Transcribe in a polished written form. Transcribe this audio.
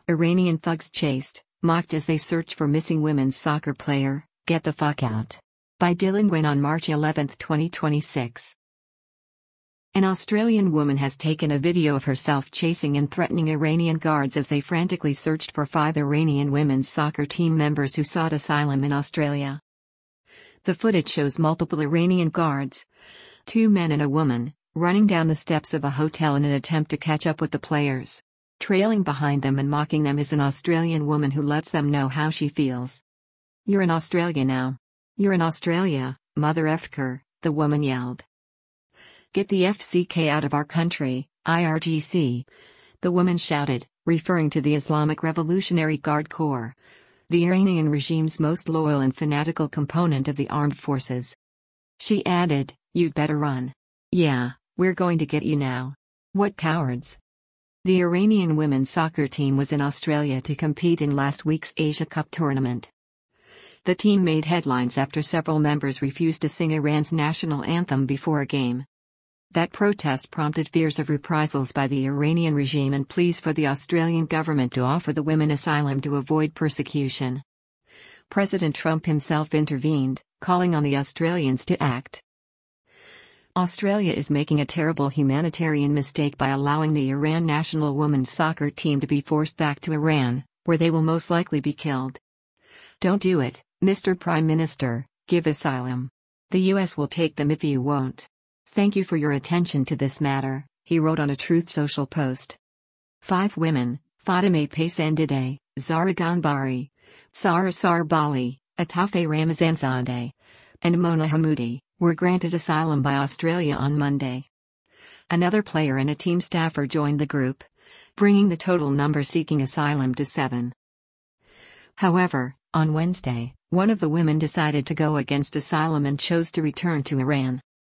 Iranian thugs chased, mocked as they search for missing women's soccer player, Get the Fuck Out. By Dylan Nguyen on March 11, 2026. An Australian woman has taken a video of herself chasing and threatening Iranian guards as they frantically searched for 5 Iranian women's soccer team members who sought asylum in Australia. The footage shows multiple Iranian guards, 2 men and a woman, running down the steps of a hotel in an attempt to catch up with the players. Trailing behind them and mocking them is an Australian woman who lets them know how she feels. "You're in Australia now. You're in Australia, mother effker," the woman yelled. "Get the FCK out of our country, IRGC," the woman shouted, referring to the Islamic Revolutionary Guard Corps, the Iranian regime's most loyal and fanatical component of the armed forces. She added, "You'd better run. Yeah, we're going to get you now. What cowards." The Iranian women's soccer team was in Australia to compete in last week's Asia Cup tournament. The team made headlines after several members refused to sing Iran's national anthem before a game. That protest prompted fears of reprisals by the Iranian regime and pleas for the Australian government to offer the women asylum to avoid persecution. President Trump himself intervened, calling on the Australians to act. Australia is making a terrible humanitarian mistake by allowing the Iran national women's soccer team to be forced back to Iran, where they will most likely be killed. "Don't do it, Mr. Prime Minister, give asylum. The US will take them if you won't. Thank you for your attention to this matter," he wrote on a Truth Social post. 5 women, Fatemeh Paysandeh, Zahra Ghanbari, Sara Sarbali, Atafe Ramazanzadeh, and Mona Hamoudi, were granted asylum by Australia on Monday. Another player and a team staffer joined the group, bringing the total number seeking asylum to 7. However, on Wednesday, one of the women decided to go against asylum and chose to return to Iran.